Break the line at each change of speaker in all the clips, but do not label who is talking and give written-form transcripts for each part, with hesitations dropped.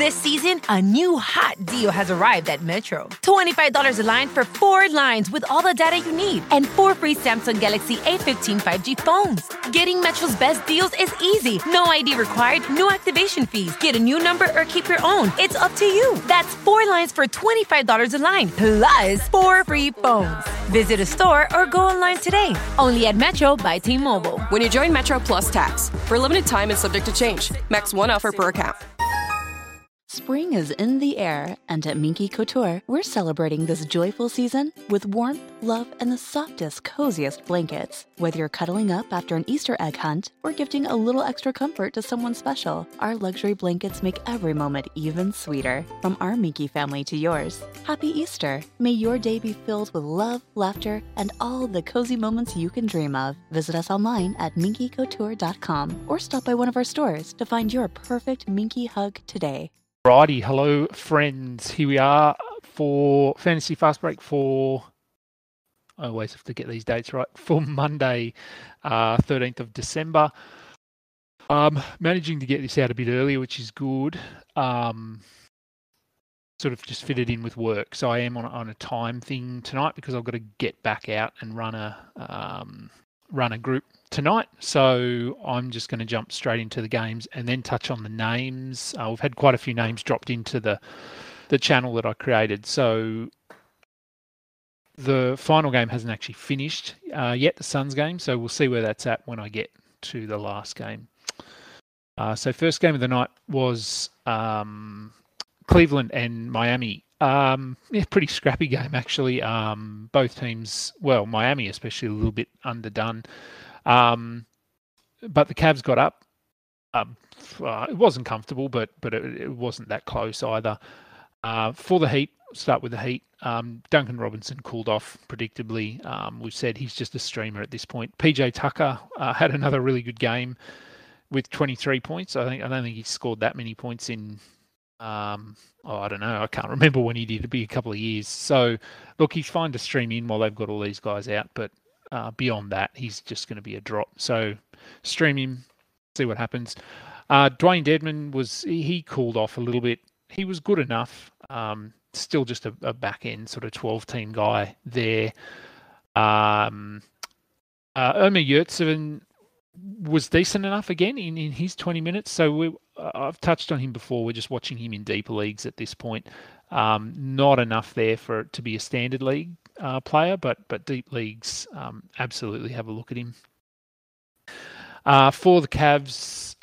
This season, a new hot deal has arrived at Metro. $25 a line for 4 lines with all the data you need and 4 free Samsung Galaxy A15 5G phones. Getting Metro's best deals is easy. No ID required, no activation fees. Get a new number or keep your own. It's up to you. That's 4 lines for $25 a line, plus 4 free phones. Visit a store or go online today. Only at Metro by T-Mobile.
When you join Metro Plus Tax. For a limited time and subject to change. Max 1 offer per account.
Spring is in the air, and at Minky Couture, we're celebrating this joyful season with warmth, love, and the softest, coziest blankets. Whether you're cuddling up after an Easter egg hunt or gifting a little extra comfort to someone special, our luxury blankets make every moment even sweeter. From our Minky family to yours, Happy Easter! May your day be filled with love, laughter, and all the cozy moments you can dream of. Visit us online at minkycouture.com or stop by one of our stores to find your perfect Minky hug today.
Righty, hello friends. Here we are for Fantasy Fast Break for, I always have to get these dates right, for Monday, 13th of December. Managing to get this out a bit earlier, which is good. Sort of just fitted in with work. So I am on a time thing tonight because I've got to get back out and run a group tonight, so I'm just going to jump straight into the games and then touch on the names. We've had quite a few names dropped into the channel that I created, so the final game hasn't actually finished yet, the Suns game, so we'll see where that's at when I get to the last game. So first game of the night was Cleveland and Miami. Pretty scrappy game, actually. Both teams, well, Miami especially, a little bit underdone. But the Cavs got up. It wasn't comfortable, but it wasn't that close either. For the Heat, start with the Heat. Duncan Robinson cooled off predictably. We've said he's just a streamer at this point. PJ Tucker had another really good game with 23 points. I don't think he scored that many points in... I don't know. I can't remember when he did. It'd be a couple of years. So, look, he's fine to stream in while they've got all these guys out, but beyond that, he's just going to be a drop. So, stream him, see what happens. Dwayne Dedman he cooled off a little bit. He was good enough. Still just a back end sort of 12-team guy there. Omer Yurtseven was decent enough again in his 20 minutes. So I've touched on him before. We're just watching him in deeper leagues at this point. Not enough there for it to be a standard league player, but deep leagues, absolutely have a look at him. For the Cavs,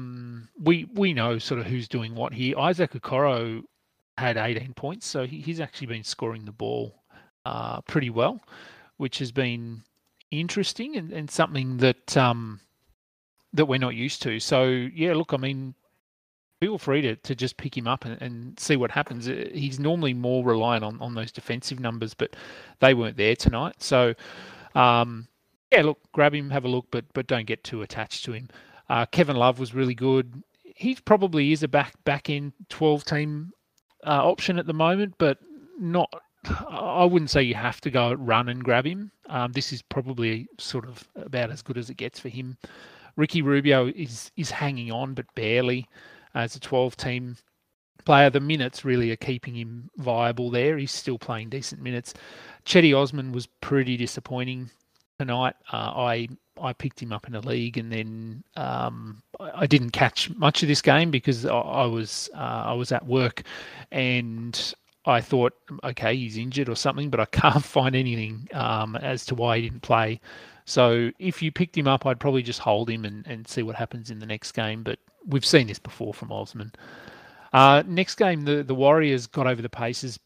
we know sort of who's doing what here. Isaac Okoro had 18 points, so he's actually been scoring the ball pretty well, which has been interesting and something that that we're not used to. So yeah, look, I mean, feel free to just pick him up and see what happens. He's normally more reliant on those defensive numbers, but they weren't there tonight. So yeah, look, grab him, have a look, but don't get too attached to him. Kevin Love was really good. He probably is a back end 12-team option at the moment, but not. I wouldn't say you have to go run and grab him. This is probably sort of about as good as it gets for him. Ricky Rubio is hanging on, but barely as a 12-team player. The minutes really are keeping him viable there. He's still playing decent minutes. Chetty Osman was pretty disappointing tonight. I picked him up in a league, and then I didn't catch much of this game because I was at work, and I thought, okay, he's injured or something, but I can't find anything as to why he didn't play. So if you picked him up, I'd probably just hold him and see what happens in the next game. But we've seen this before from Osman. Next game, the Warriors got over the Pacers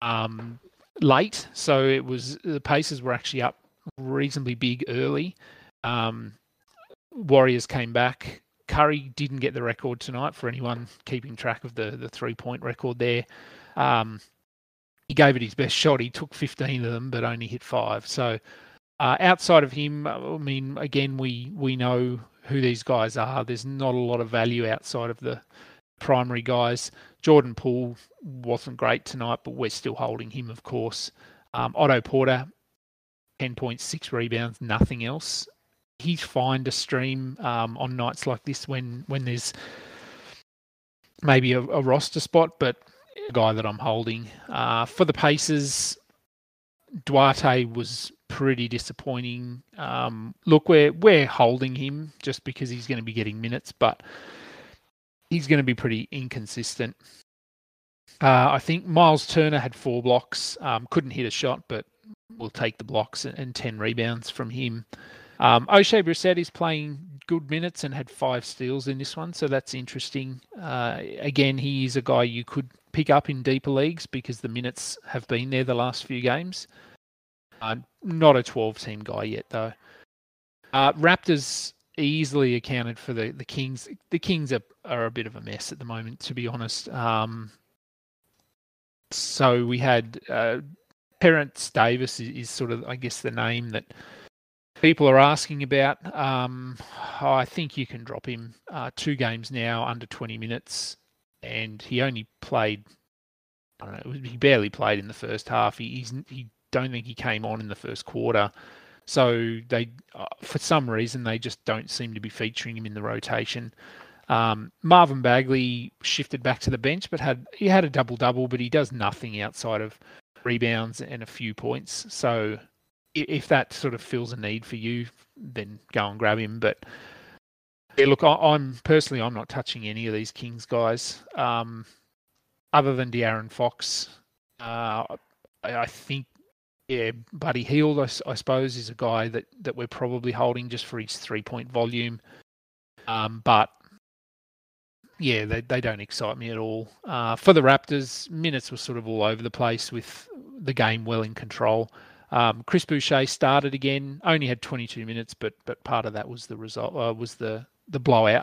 late. So the Pacers were actually up reasonably big early. Warriors came back. Curry didn't get the record tonight for anyone keeping track of the 3-point record there. He gave it his best shot. He took 15 of them, but only hit 5. So outside of him, I mean, again, we know who these guys are. There's not a lot of value outside of the primary guys. Jordan Poole wasn't great tonight, but we're still holding him, of course. Otto Porter, 10 points, 6 rebounds, nothing else. He's fine to stream on nights like this when there's maybe a roster spot, but a guy that I'm holding. For the Pacers, Duarte was pretty disappointing. Look, we're holding him just because he's going to be getting minutes, but he's going to be pretty inconsistent. I think Miles Turner had 4 blocks, couldn't hit a shot, but we'll take the blocks and 10 rebounds from him. O'Shea Brissett is playing good minutes and had 5 steals in this one, so that's interesting. Again, he is a guy you could pick up in deeper leagues because the minutes have been there the last few games. Not a 12-team guy yet, though. Raptors easily accounted for the Kings. The Kings are a bit of a mess at the moment, to be honest. So we had Terrence Davis is sort of, I guess, the name that people are asking about. I think you can drop him. 2 games now, under 20 minutes, and he only played, I don't know, he barely played in the first half. He don't think he came on in the first quarter. So they, for some reason, they just don't seem to be featuring him in the rotation. Marvin Bagley shifted back to the bench, but he had a double-double, but he does nothing outside of rebounds and a few points. So if that sort of fills a need for you, then go and grab him. But yeah, look, I'm not touching any of these Kings guys, other than De'Aaron Fox. I think, yeah, Buddy Hield, I suppose, is a guy that we're probably holding just for his 3-point volume. But yeah, they don't excite me at all. For the Raptors, minutes were sort of all over the place with the game well in control. Chris Boucher started again, only had 22 minutes, but part of that was the result, was the blowout.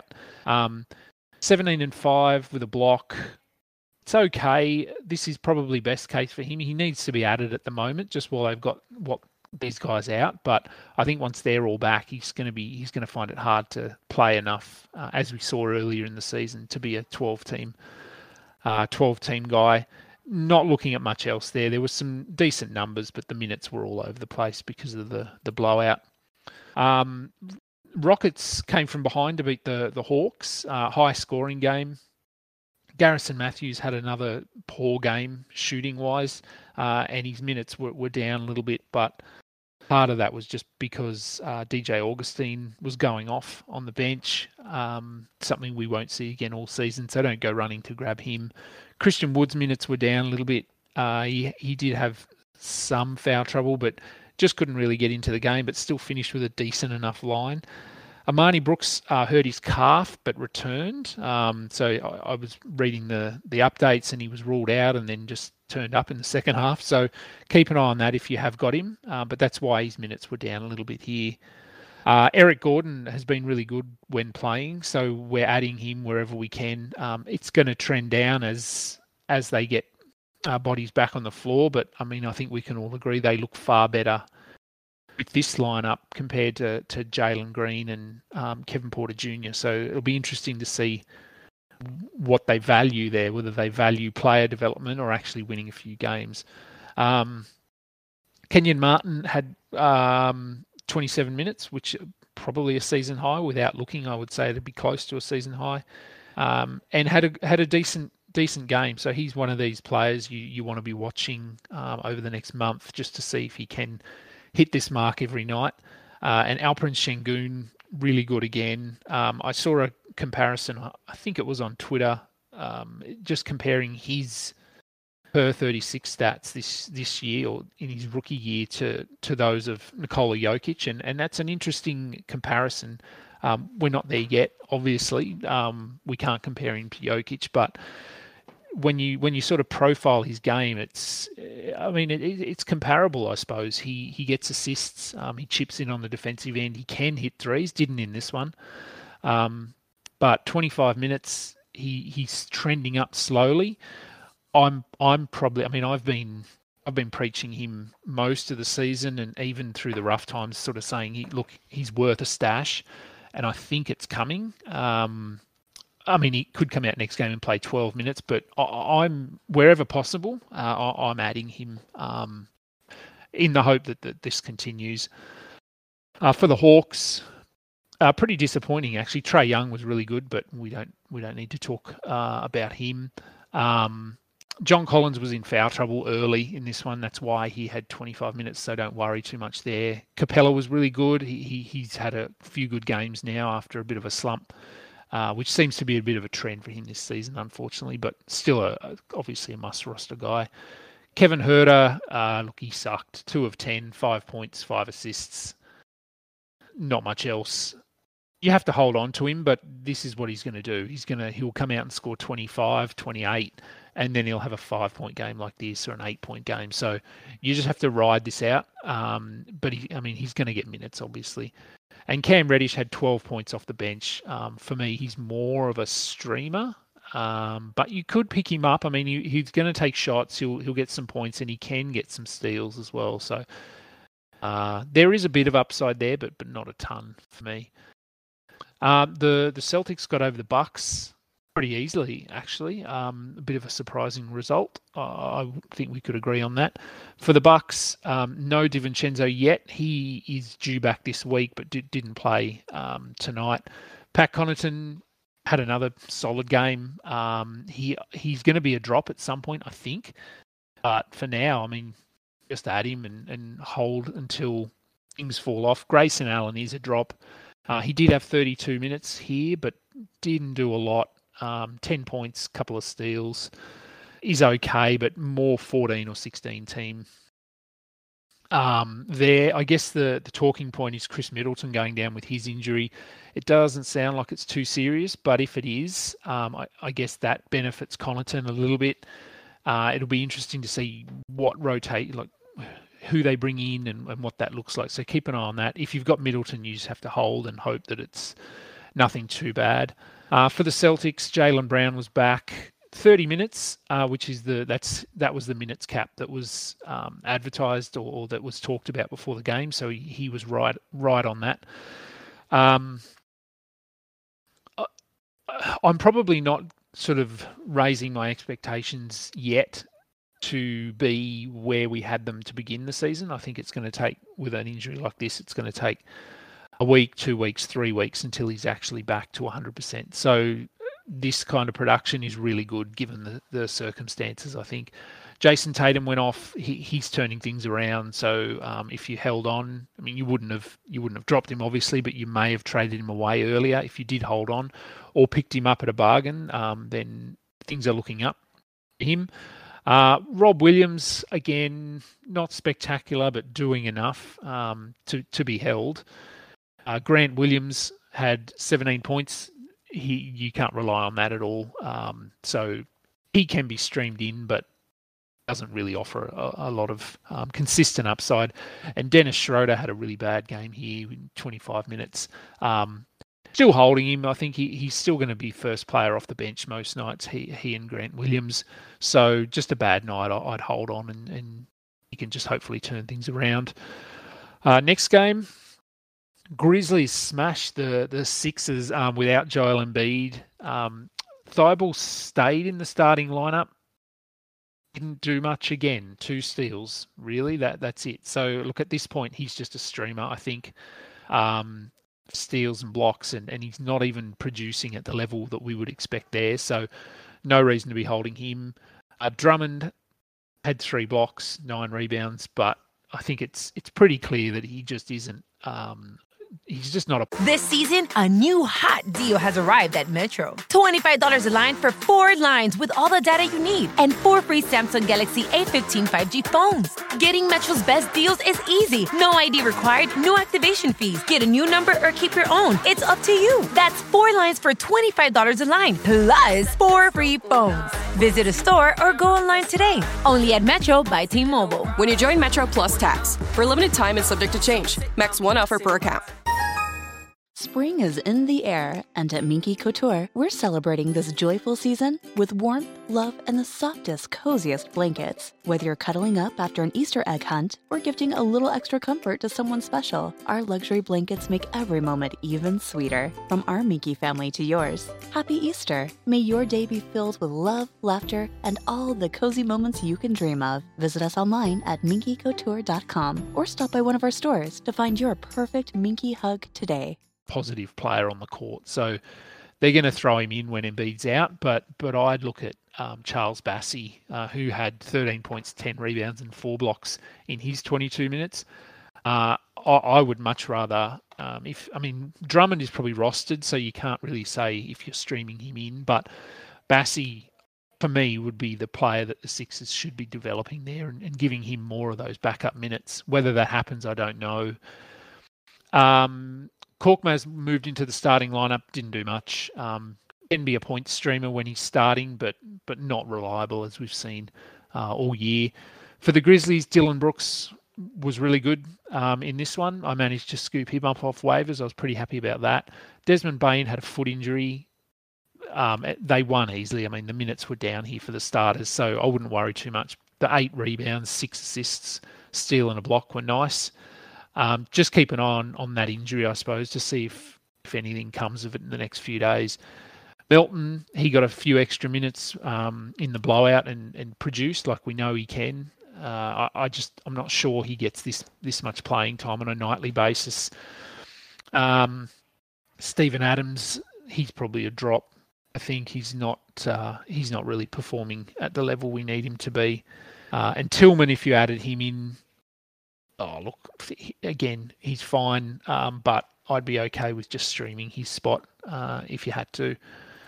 17-5 with a block. It's okay. This is probably best case for him. He needs to be added at the moment, just while they've got these guys out. But I think once they're all back, he's going to find it hard to play enough, as we saw earlier in the season, to be a 12-team guy. Not looking at much else there. There was some decent numbers, but the minutes were all over the place because of the blowout. Rockets came from behind to beat the Hawks. High scoring game. Garrison Matthews had another poor game shooting-wise, and his minutes were down a little bit, but part of that was just because DJ Augustine was going off on the bench, something we won't see again all season, so don't go running to grab him. Christian Wood's minutes were down a little bit. He did have some foul trouble, but just couldn't really get into the game, but still finished with a decent enough line. Amani Brooks hurt his calf but returned. So I was reading the updates, and he was ruled out and then just turned up in the second half. So keep an eye on that if you have got him. But that's why his minutes were down a little bit here. Eric Gordon has been really good when playing, so we're adding him wherever we can. It's going to trend down as they get bodies back on the floor, but I mean, I think we can all agree they look far better with this lineup compared to Jalen Green and Kevin Porter Jr. So it'll be interesting to see what they value there, whether they value player development or actually winning a few games. Kenyon Martin had 27 minutes, which probably a season high. Without looking, I would say it'd be close to a season high, and had a decent game. So he's one of these players you want to be watching over the next month just to see if he can hit this mark every night. And Alperen Şengün, really good again. I saw a comparison, I think it was on Twitter, just comparing his per 36 stats this year, or in his rookie year, to those of Nikola Jokic, and that's an interesting comparison. We're not there yet, obviously. We can't compare him to Jokic, but when you sort of profile his game, it's comparable, I suppose. He gets assists, he chips in on the defensive end, he can hit threes, didn't in this one. But 25 minutes, he's trending up slowly. I've been preaching him most of the season, and even through the rough times, sort of saying, he's worth a stash, and I think it's coming. He could come out next game and play 12 minutes, but I'm wherever possible, I'm adding him in the hope that this continues. For the Hawks, Pretty disappointing, actually. Trae Young was really good, but we don't need to talk about him. John Collins was in foul trouble early in this one. That's why he had 25 minutes, so don't worry too much there. Capella was really good. He's had a few good games now after a bit of a slump, which seems to be a bit of a trend for him this season, unfortunately, but still obviously a must-roster guy. Kevin Huerter, look, he sucked. 2 of 10, 5 points, 5 assists. Not much else. You have to hold on to him, but this is what he's going to do. He'll come out and score 25, 28, and then he'll have a 5-point game like this or an 8-point game. So you just have to ride this out. But he's going to get minutes, obviously. And Cam Reddish had 12 points off the bench. For me, he's more of a streamer, but you could pick him up. I mean, he's going to take shots. He'll get some points, and he can get some steals as well. So there is a bit of upside there, but not a ton for me. The Celtics got over the Bucks pretty easily, actually. A bit of a surprising result. I think we could agree on that. For the Bucks, no DiVincenzo yet. He is due back this week, but didn't play tonight. Pat Connaughton had another solid game. He's going to be a drop at some point, I think. But for now, I mean, just add him and hold until things fall off. Grayson Allen is a drop. He did have 32 minutes here, but didn't do a lot. 10 points, couple of steals. Is okay, but more 14 or 16 team. I guess the talking point is Chris Middleton going down with his injury. It doesn't sound like it's too serious, but if it is, I guess that benefits Connaughton a little bit. It'll be interesting to see what who they bring in and what that looks like. So keep an eye on that. If you've got Middleton, you just have to hold and hope that it's nothing too bad. For the Celtics, Jaylen Brown was back 30 minutes, which is that was the minutes cap that was advertised or that was talked about before the game. So he was right on that. I'm probably not sort of raising my expectations yet to be where we had them to begin the season. I think it's going to take, with an injury like this, it's going to take a week, 2 weeks, 3 weeks until he's actually back to 100%. So this kind of production is really good given the circumstances, I think. Jason Tatum went off. He's turning things around. So if you held on, I mean, you wouldn't have dropped him, obviously, but you may have traded him away earlier if you did hold on or picked him up at a bargain. Then things are looking up for him. Rob Williams, again, not spectacular, but doing enough to be held. Grant Williams had 17 points. You can't rely on that at all. So he can be streamed in, but doesn't really offer a lot of consistent upside. And Dennis Schroeder had a really bad game here in 25 minutes. Still holding him. I think he's still going to be first player off the bench most nights, he and Grant Williams. So just a bad night. I'd hold on and he can just hopefully turn things around. Next game, Grizzlies smashed the Sixers without Joel Embiid. Thibault stayed in the starting lineup. Didn't do much again. 2 steals, really. That's it. So look, at this point, he's just a streamer, I think. Steals and blocks, and he's not even producing at the level that we would expect there. So no reason to be holding him. Drummond had 3 blocks, 9 rebounds, but I think it's pretty clear that he just isn't. He's just not a...
This season, a new hot deal has arrived at Metro. $25 a line for 4 lines with all the data you need and 4 free Samsung Galaxy A15 5G phones. Getting Metro's best deals is easy. No ID required, no activation fees. Get a new number or keep your own. It's up to you. That's 4 lines for $25 a line, plus 4 free phones. Visit a store or go online today. Only at Metro by T-Mobile.
When you join Metro Plus Tax, for a limited time and subject to change. Max 1 offer per account.
Spring is in the air, and at Minky Couture, we're celebrating this joyful season with warmth, love, and the softest, coziest blankets. Whether you're cuddling up after an Easter egg hunt or gifting a little extra comfort to someone special, our luxury blankets make every moment even sweeter. From our Minky family to yours, Happy Easter! May your day be filled with love, laughter, and all the cozy moments you can dream of. Visit us online at minkycouture.com or stop by one of our stores to find your perfect Minky hug today.
positive player on the court. So they're going to throw him in when Embiid's out, but I'd look at Charles Bassey, who had 13 points, 10 rebounds, and 4 blocks in his 22 minutes. I would much rather, Drummond is probably rostered, so you can't really say if you're streaming him in, but Bassey, for me, would be the player that the Sixers should be developing there and giving him more of those backup minutes. Whether that happens, I don't know. Korkmaz moved into the starting lineup, didn't do much. Can be a point streamer when he's starting, but not reliable, as we've seen all year. For the Grizzlies, Dylan Brooks was really good in this one. I managed to scoop him up off waivers. I was pretty happy about that. Desmond Bane had a foot injury. They won easily. I mean, the minutes were down here for the starters, so I wouldn't worry too much. The 8 rebounds, 6 assists, steal and a block were nice. Just keep an eye on that injury, I suppose, to see if anything comes of it in the next few days. Melton, he got a few extra minutes in the blowout and produced like we know he can. I'm not sure he gets this much playing time on a nightly basis. Steven Adams, he's probably a drop. I think he's not really performing at the level we need him to be. And Tillman, if you added him in, again, he's fine, but I'd be okay with just streaming his spot if you had to.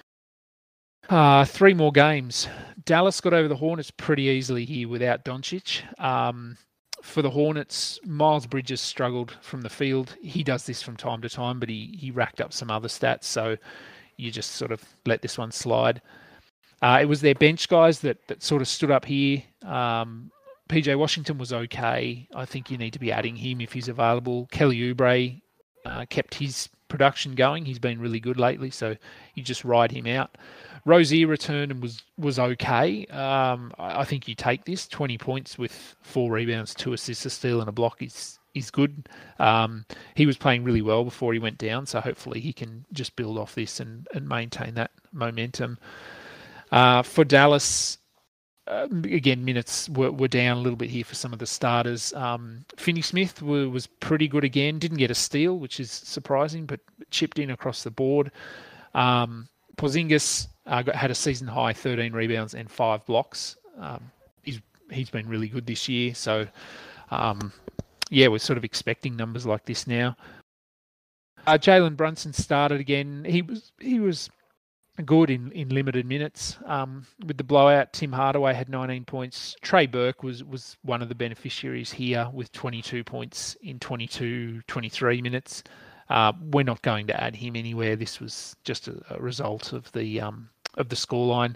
3 more games. Dallas got over the Hornets pretty easily here without Doncic. For the Hornets, Miles Bridges struggled from the field. He does this from time to time, but he racked up some other stats, so you just sort of let this one slide. It was their bench guys that sort of stood up here. PJ Washington was okay. I think you need to be adding him if he's available. Kelly Oubre kept his production going. He's been really good lately, so you just ride him out. Rozier returned and was okay. I think you take this. 20 points with 4 rebounds, 2 assists, a steal and a block is good. He was playing really well before he went down, so hopefully he can just build off this and maintain that momentum. For Dallas, again, minutes were down a little bit here for some of the starters. Finney-Smith was pretty good again. Didn't get a steal, which is surprising, but chipped in across the board. Porzingis had a season-high 13 rebounds and 5 blocks. He's been really good this year. So, we're sort of expecting numbers like this now. Jalen Brunson started again. He was good in limited minutes. With the blowout, Tim Hardaway had 19 points. Trey Burke was one of the beneficiaries here with 22 points in 23 minutes. We're not going to add him anywhere. This was just a result of the scoreline.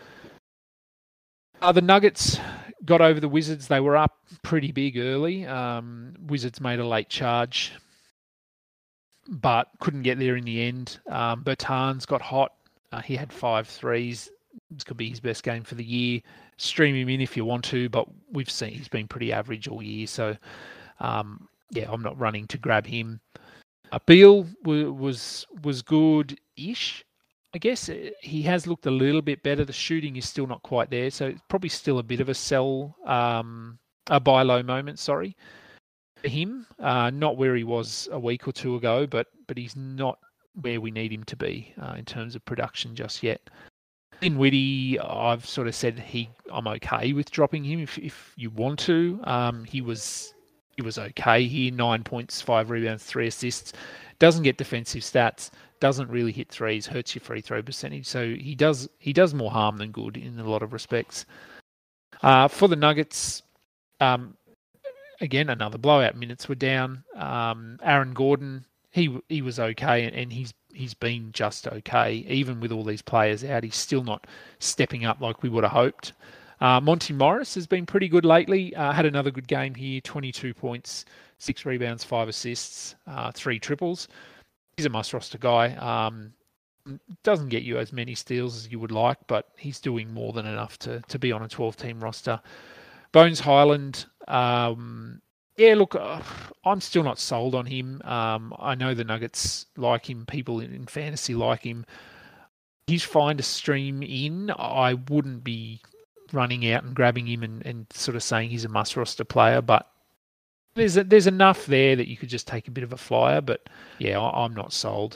The Nuggets got over the Wizards. They were up pretty big early. Wizards made a late charge, but couldn't get there in the end. Bertans got hot. He had 5 threes. This could be his best game for the year. Stream him in if you want to, but we've seen he's been pretty average all year. So, I'm not running to grab him. Beal was good-ish. I guess he has looked a little bit better. The shooting is still not quite there, so it's probably still a bit of a buy low moment, for him. Not where he was a week or two ago, but he's not where we need him to be in terms of production just yet. Dinwiddie, I've sort of said I'm okay with dropping him if you want to. He was okay here, 9 points, 5 rebounds, 3 assists. Doesn't get defensive stats, doesn't really hit threes, hurts your free throw percentage. So he does more harm than good in a lot of respects. For the Nuggets, again, another blowout. Minutes were down. Aaron Gordon, he was okay, and he's been just okay. Even with all these players out, he's still not stepping up like we would have hoped. Monty Morris has been pretty good lately. Had another good game here, 22 points, 6 rebounds, 5 assists, 3 triples. He's a must-roster guy. Doesn't get you as many steals as you would like, but he's doing more than enough to be on a 12-team roster. Bones Highland, I'm still not sold on him. I know the Nuggets like him. People in fantasy like him. He's fine to stream in. I wouldn't be running out and grabbing him and sort of saying he's a must-roster player, but there's enough there that you could just take a bit of a flyer, but yeah, I'm not sold.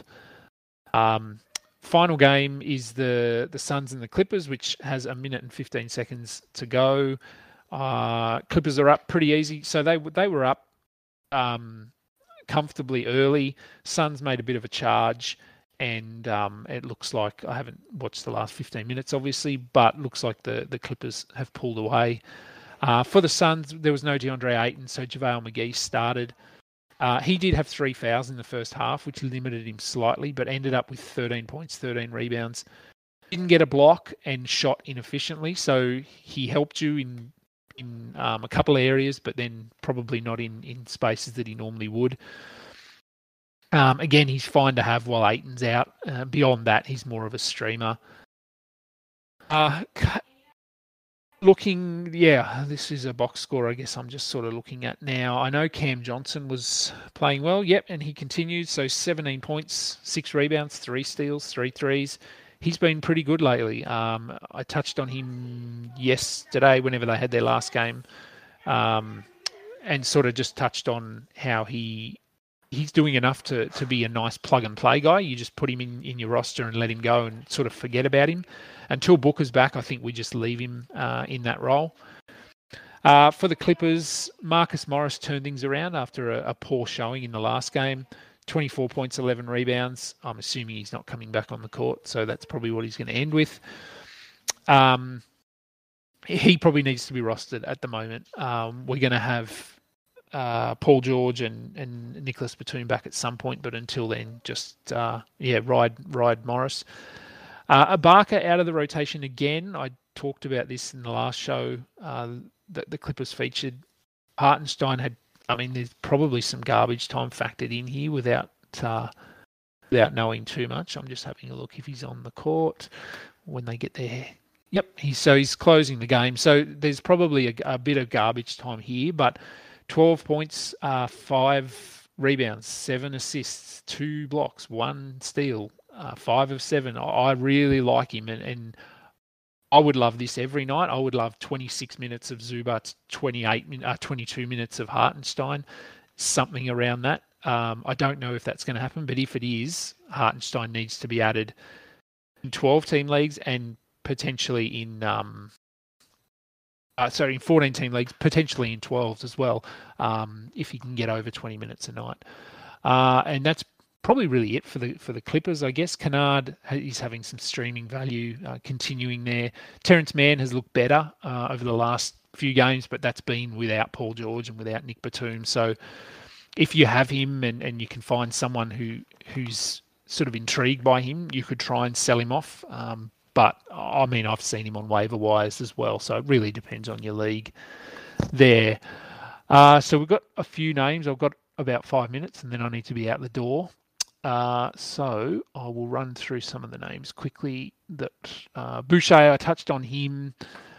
Final game is the Suns and the Clippers, which has 1 minute and 15 seconds to go. Clippers are up pretty easy, so they were up comfortably early. Suns made a bit of a charge, and it looks like, I haven't watched the last 15 minutes, obviously, but looks like the Clippers have pulled away. For the Suns, there was no DeAndre Ayton, so JaVale McGee started. He did have 3 fouls in the first half, which limited him slightly, but ended up with 13 points, 13 rebounds. Didn't get a block and shot inefficiently, so he helped you in a couple of areas, but then probably not in spaces that he normally would. Again, he's fine to have while Ayton's out. Beyond that, he's more of a streamer. This is a box score I guess I'm just sort of looking at now. I know Cam Johnson was playing well, and he continued. So 17 points, 6 rebounds, 3 steals, 3 threes. He's been pretty good lately. I touched on him yesterday whenever they had their last game, and sort of just touched on how he's doing enough to be a nice plug-and-play guy. You just put him in your roster and let him go and sort of forget about him. Until Booker's back, I think we just leave him in that role. For the Clippers, Marcus Morris turned things around after a poor showing in the last game. 24 points, 11 rebounds. I'm assuming he's not coming back on the court, so that's probably what he's going to end with. He probably needs to be rostered at the moment. We're going to have Paul George and Nicholas Batum back at some point, but until then, just ride Morris. Ibaka out of the rotation again. I talked about this in the last show that the Clippers featured. Hartenstein there's probably some garbage time factored in here without knowing too much. I'm just having a look if he's on the court when they get there. Yep, he's closing the game. So there's probably a bit of garbage time here, but 12 points, 5 rebounds, 7 assists, 2 blocks, 1 steal, 5 of 7. I really like him, and I would love this every night. I would love 26 minutes of Zubac, 22 minutes of Hartenstein, something around that. I don't know if that's going to happen, but if it is, Hartenstein needs to be added in 12-team leagues and potentially in 14-team leagues, potentially in 12s as well, if he can get over 20 minutes a night. And that's probably really it for the Clippers, I guess. Kennard is having some streaming value continuing there. Terrence Mann has looked better over the last few games, but that's been without Paul George and without Nick Batum. So if you have him and you can find someone who's sort of intrigued by him, you could try and sell him off. But I've seen him on waiver wires as well, so it really depends on your league there. So we've got a few names. I've got about 5 minutes, and then I need to be out the door. So I will run through some of the names quickly. That Boucher, I touched on him.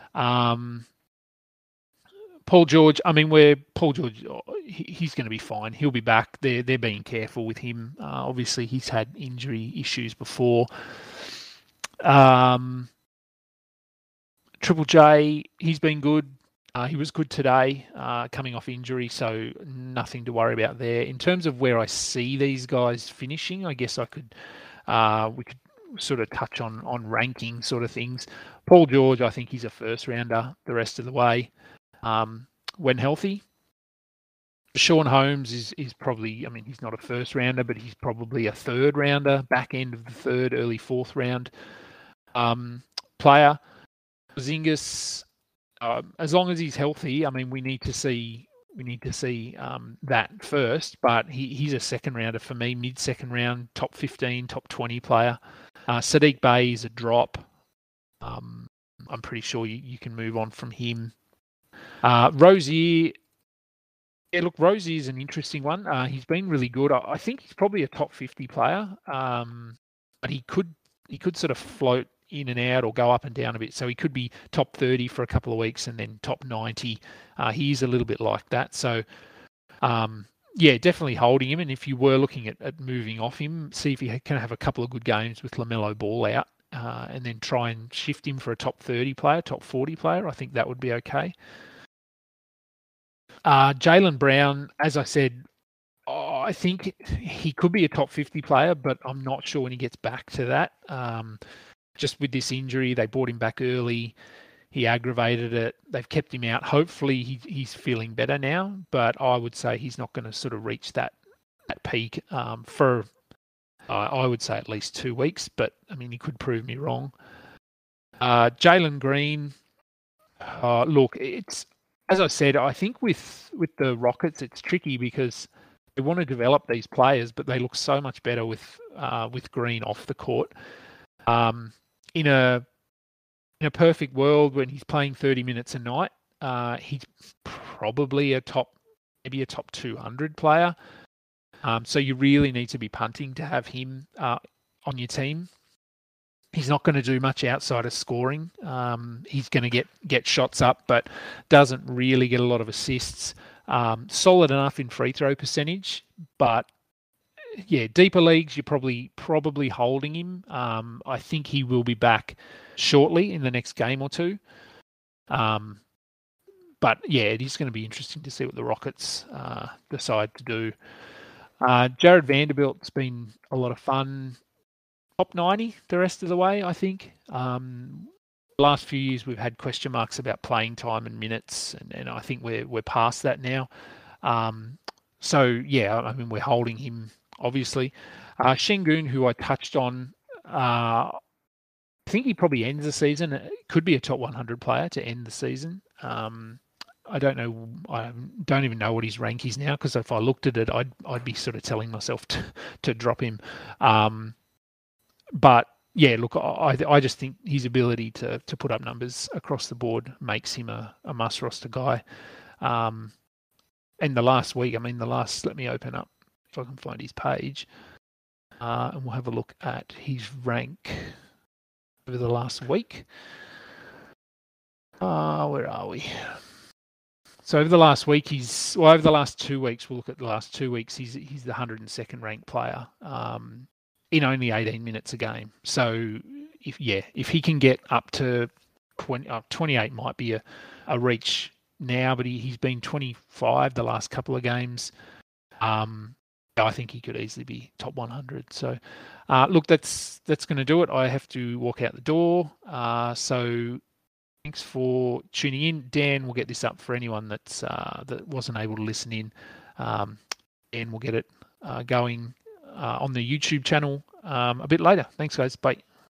Paul George. Paul George. He's going to be fine. He'll be back. They're being careful with him. Obviously, he's had injury issues before. Triple J, he's been good. He was good today, coming off injury, so nothing to worry about there. In terms of where I see these guys finishing, I guess we could sort of touch on ranking sort of things. Paul George, I think he's a first rounder the rest of the way when healthy. Sean Holmes is probably, he's not a first rounder, but he's probably a third rounder, back end of the third, early fourth round player. Porzingis, as long as he's healthy, we need to see that first. But he's a second rounder for me, mid-second round, top 15, top 20 player. Sadiq Bey is a drop. I'm pretty sure you can move on from him. Rozier. Yeah, look, Rozier is an interesting one. He's been really good. I think he's probably a top 50 player, but he could sort of float in and out or go up and down a bit. So he could be top 30 for a couple of weeks and then top 90. He is a little bit like that. So, definitely holding him. And if you were looking at moving off him, see if he can have a couple of good games with LaMelo Ball out, and then try and shift him for a top 30 player, top 40 player. I think that would be okay. Jaylen Brown, as I said, I think he could be a top 50 player, but I'm not sure when he gets back to that. Just with this injury, they brought him back early. He aggravated it. They've kept him out. Hopefully he's feeling better now, but I would say he's not going to sort of reach that peak for, I would say, at least 2 weeks. But, I mean, he could prove me wrong. Jalen Green, look, it's, as I said, I think with the Rockets, it's tricky because they want to develop these players, but they look so much better with Green off the court. In a perfect world, when he's playing 30 minutes a night, he's probably maybe a top 200 player. So you really need to be punting to have him on your team. He's not going to do much outside of scoring. He's going to get shots up, but doesn't really get a lot of assists. Solid enough in free throw percentage, but yeah, deeper leagues, you're probably holding him. I think he will be back shortly in the next game or two. But yeah, it is going to be interesting to see what the Rockets decide to do. Jared Vanderbilt's been a lot of fun. Top 90 the rest of the way, I think. The last few years we've had question marks about playing time and minutes, and I think we're past that now. So yeah, I mean, we're holding him, obviously. Şengün, who I touched on, I think he probably ends the season. It could be a top 100 player to end the season. I don't know. I don't even know what his rank is now, because if I looked at it, I'd be sort of telling myself to drop him. But yeah, look, I just think his ability to put up numbers across the board makes him a must roster guy. And the last week, let me open up if I can find his page, and we'll have a look at his rank over the last week. Where are we? So over the last week, over the last 2 weeks, we'll look at the last 2 weeks, he's the 102nd ranked player in only 18 minutes a game. So if he can get up to 28 might be a reach now, but he's been 25 the last couple of games. I think he could easily be top 100. So look, that's going to do it. I have to walk out the door. So thanks for tuning in. Dan will get this up for anyone that wasn't able to listen in. Dan will get it going on the YouTube channel a bit later. Thanks, guys. Bye.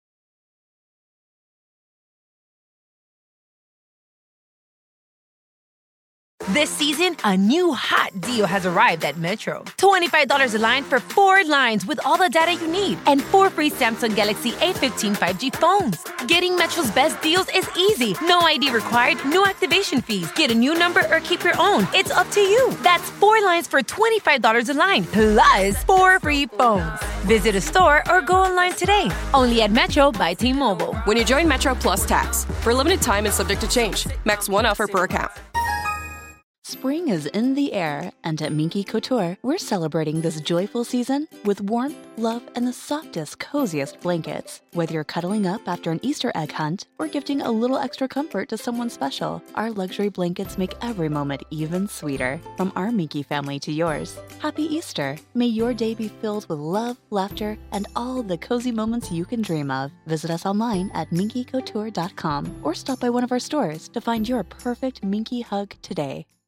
This season, a new hot deal has arrived at Metro. $25 a line for 4 lines with all the data you need and 4 free Samsung Galaxy A15 5G phones. Getting Metro's best deals is easy. No ID required, no activation fees. Get a new number or keep your own. It's up to you. That's 4 lines for $25 a line, plus 4 free phones. Visit a store or go online today. Only at Metro by T-Mobile.
When you join Metro Plus Tax, for a limited time and subject to change. Max 1 offer per account.
Spring is in the air, and at Minky Couture, we're celebrating this joyful season with warmth, love, and the softest, coziest blankets. Whether you're cuddling up after an Easter egg hunt or gifting a little extra comfort to someone special, our luxury blankets make every moment even sweeter. From our Minky family to yours, Happy Easter! May your day be filled with love, laughter, and all the cozy moments you can dream of. Visit us online at minkycouture.com or stop by one of our stores to find your perfect Minky hug today.